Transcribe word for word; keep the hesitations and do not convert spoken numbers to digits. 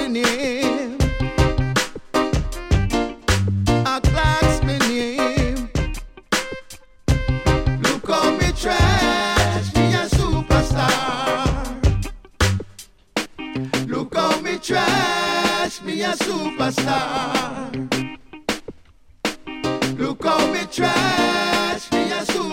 name. A clock's my name. Look how me trash, me a superstar. Look how me trash, me a superstar. Look how me trash, me a superstar.